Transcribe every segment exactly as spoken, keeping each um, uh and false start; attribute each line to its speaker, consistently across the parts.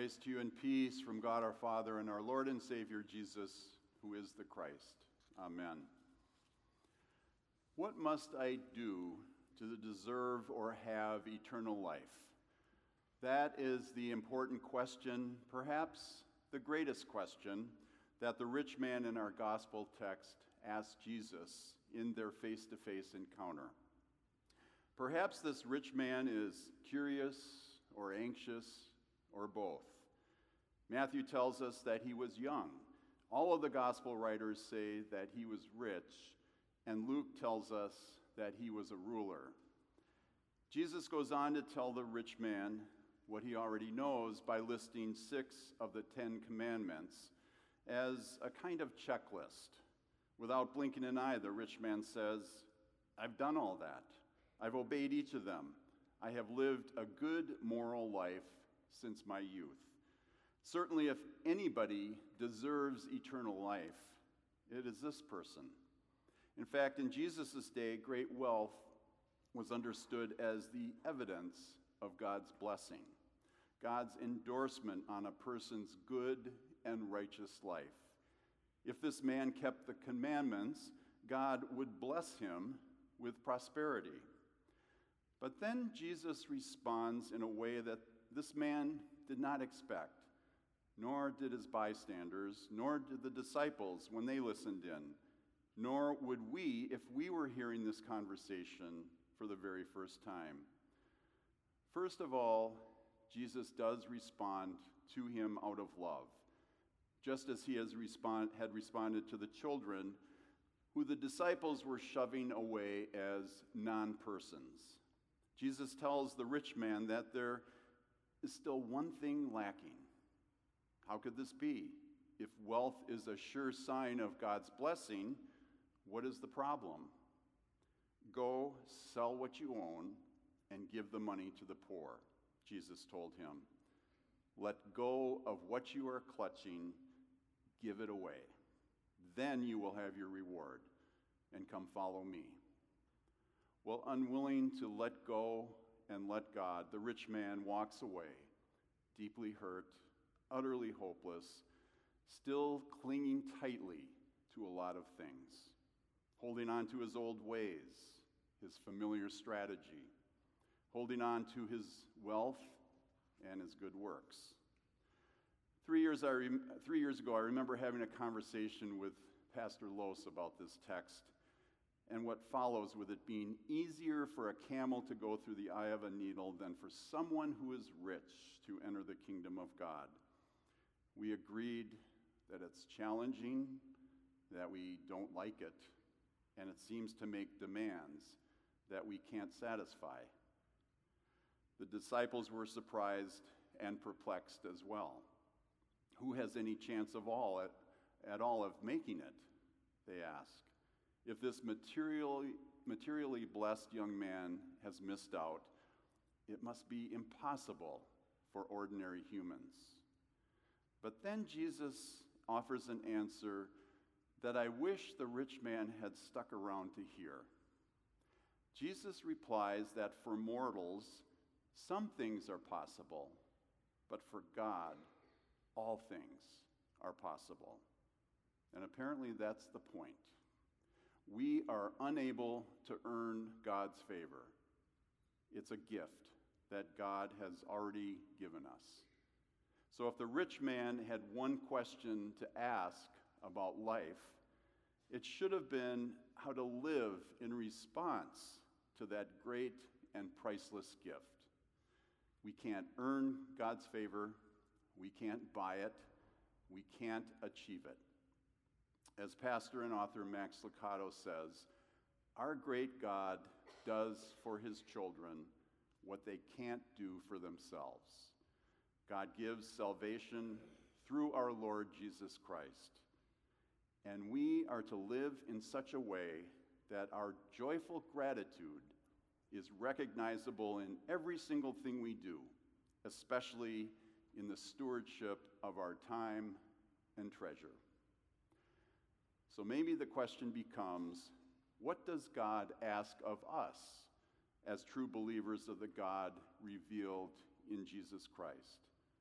Speaker 1: Grace to you and peace from God our Father and our Lord and Savior Jesus, who is the Christ. Amen. What must I do to deserve or have eternal life? That is the important question, perhaps the greatest question, that the rich man in our gospel text asked Jesus in their face-to-face encounter. Perhaps this rich man is curious or anxious or both. Matthew tells us that he was young. All of the gospel writers say that he was rich, and Luke tells us that he was a ruler. Jesus goes on to tell the rich man what he already knows by listing six of the Ten Commandments as a kind of checklist. Without blinking an eye, the rich man says, "I've done all that. I've obeyed each of them. I have lived a good moral life since my youth." Certainly, if anybody deserves eternal life, it is this person. In fact, in Jesus' day, great wealth was understood as the evidence of God's blessing, God's endorsement on a person's good and righteous life. If this man kept the commandments, God would bless him with prosperity. But then Jesus responds in a way that this man did not expect, nor did his bystanders, nor did the disciples when they listened in, nor would we if we were hearing this conversation for the very first time. First of all, Jesus does respond to him out of love, just as he has respond, had responded to the children who the disciples were shoving away as non-persons. Jesus tells the rich man that there is still one thing lacking. How could this be? If wealth is a sure sign of God's blessing, what is the problem? Go, sell what you own, and give the money to the poor, Jesus told him. Let go of what you are clutching, give it away. Then you will have your reward, and come follow me. Well, unwilling to let go and let God, the rich man walks away, deeply hurt, utterly hopeless, still clinging tightly to a lot of things, holding on to his old ways, his familiar strategy, holding on to his wealth and his good works. Three years, I rem- three years ago, I remember having a conversation with Pastor Los about this text and what follows with it being easier for a camel to go through the eye of a needle than for someone who is rich to enter the kingdom of God. We agreed that it's challenging, that we don't like it, and it seems to make demands that we can't satisfy. The disciples were surprised and perplexed as well. Who has any chance of all at, at all of making it? They ask. If this materially, materially blessed young man has missed out, it must be impossible for ordinary humans. But then Jesus offers an answer that I wish the rich man had stuck around to hear. Jesus replies that for mortals, some things are possible, but for God, all things are possible. And apparently that's the point. We are unable to earn God's favor. It's a gift that God has already given us. So if the rich man had one question to ask about life, it should have been how to live in response to that great and priceless gift. We can't earn God's favor. We can't buy it. We can't achieve it. As pastor and author Max Lucado says, our great God does for his children what they can't do for themselves. God gives salvation through our Lord Jesus Christ. And we are to live in such a way that our joyful gratitude is recognizable in every single thing we do, especially in the stewardship of our time and treasure. So maybe the question becomes, what does God ask of us as true believers of the God revealed in Jesus Christ?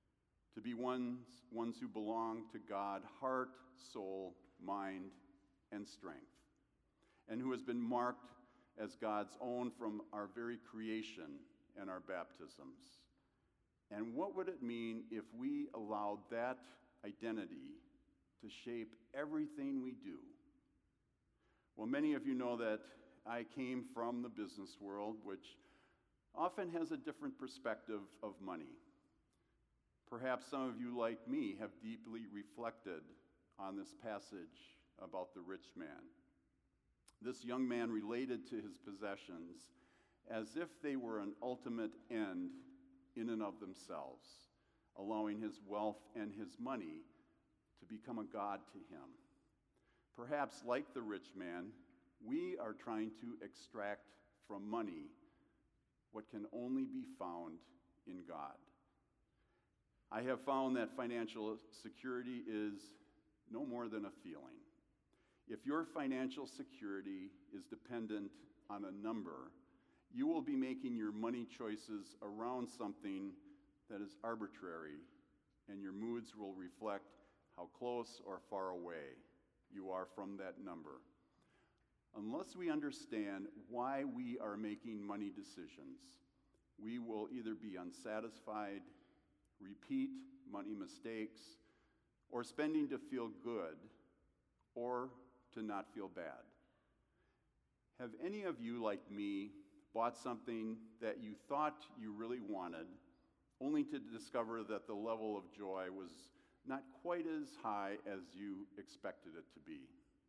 Speaker 1: to be ones, ones who belong to God, heart, soul, mind, and strength, and who has been marked as God's own from our very creation and our baptisms. And what would it mean if we allowed that identity to shape everything we do? Well, many of you know that I came from the business world, which often has a different perspective of money. Perhaps some of you, like me, have deeply reflected on this passage about the rich man. This young man related to his possessions as if they were an ultimate end in and of themselves, allowing his wealth and his money to become a god to him. Perhaps, like the rich man, we are trying to extract from money what can only be found in God. I have found that financial security is no more than a feeling. If your financial security is dependent on a number, you will be making your money choices around something that is arbitrary, and your moods will reflect how close or far away you are from that number. Unless we understand why we are making money decisions, we will either be unsatisfied, repeat money mistakes, or spending to feel good, or to not feel bad. Have any of you, like me, bought something that you thought you really wanted, only to discover that the level of joy was not quite as high as you expected it to be?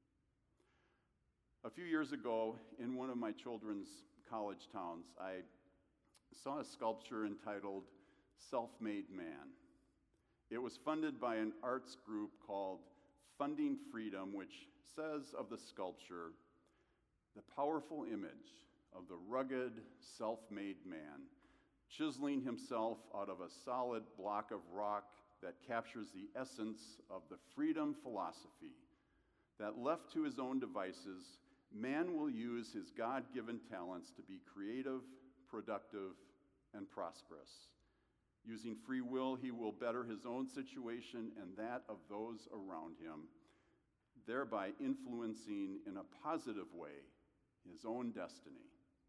Speaker 1: A few years ago, in one of my children's college towns, I saw a sculpture entitled Self-Made Man. It was funded by an arts group called Funding Freedom, which says of the sculpture, the powerful image of the rugged, self-made man, chiseling himself out of a solid block of rock that captures the essence of the freedom philosophy, that left to his own devices, man will use his God-given talents to be creative, productive, and prosperous. Using free will, he will better his own situation and that of those around him, thereby influencing in a positive way his own destiny.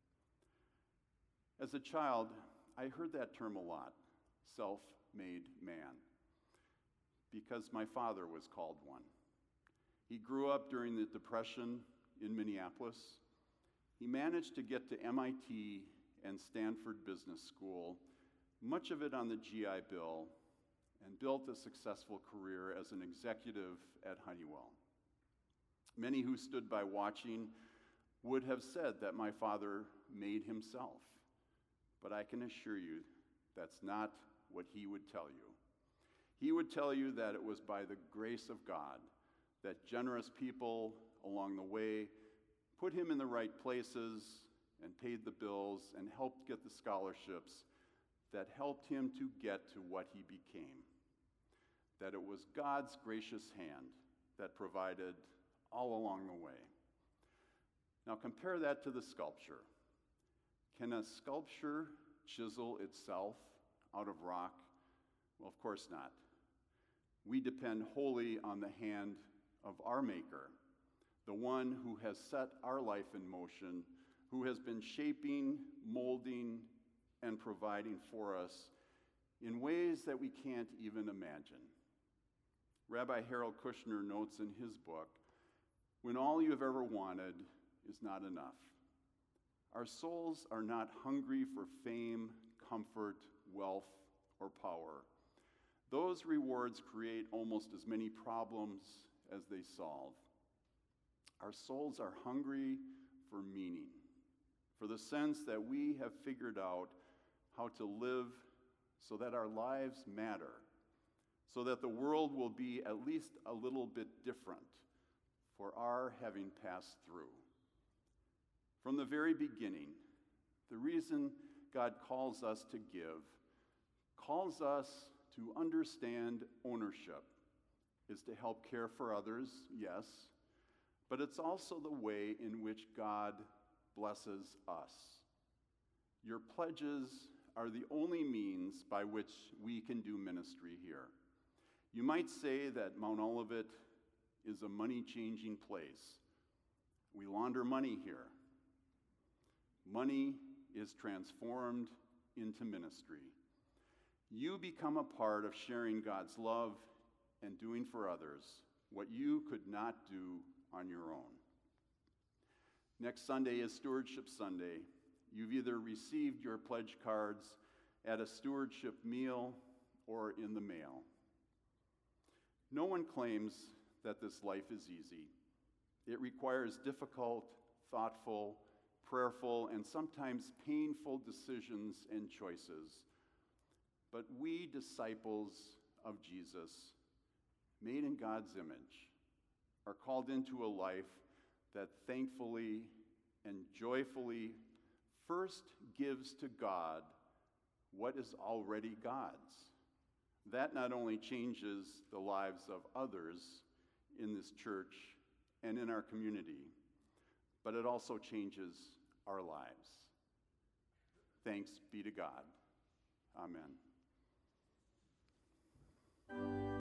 Speaker 1: As a child, I heard that term a lot, self-made man, because my father was called one. He grew up during the Depression in Minneapolis. He managed to get to M I T and Stanford Business School, much of it on the G I Bill, and built a successful career as an executive at Honeywell. Many who stood by watching would have said that my father made himself, but I can assure you that's not what he would tell you. He would tell you that it was by the grace of God that generous people along the way put him in the right places and paid the bills and helped get the scholarships that helped him to get to what he became. That it was God's gracious hand that provided all along the way. Now compare that to the sculpture. Can a sculpture chisel itself out of rock? Well, of course not. We depend wholly on the hand of our Maker, the one who has set our life in motion, who has been shaping, molding, and providing for us in ways that we can't even imagine. Rabbi Harold Kushner notes in his book, when all you have ever wanted is not enough. Our souls are not hungry for fame, comfort, wealth, or power. Those rewards create almost as many problems as they solve. Our souls are hungry for meaning, for the sense that we have figured out how to live so that our lives matter, so that the world will be at least a little bit different for our having passed through. From the very beginning, the reason God calls us to give, calls us to understand ownership, is to help care for others, yes, but it's also the way in which God blesses us. Your pledges are the only means by which we can do ministry here. You might say that Mount Olivet is a money-changing place. We launder money here. Money is transformed into ministry. You become a part of sharing God's love and doing for others what you could not do on your own. Next Sunday is Stewardship Sunday. You've either received your pledge cards at a stewardship meal or in the mail. No one claims that this life is easy. It requires difficult, thoughtful, prayerful, and sometimes painful decisions and choices. But we, disciples of Jesus, made in God's image, are called into a life that thankfully and joyfully first gives to God what is already God's. That not only changes the lives of others in this church and in our community, but it also changes our lives. Thanks be to God. Amen.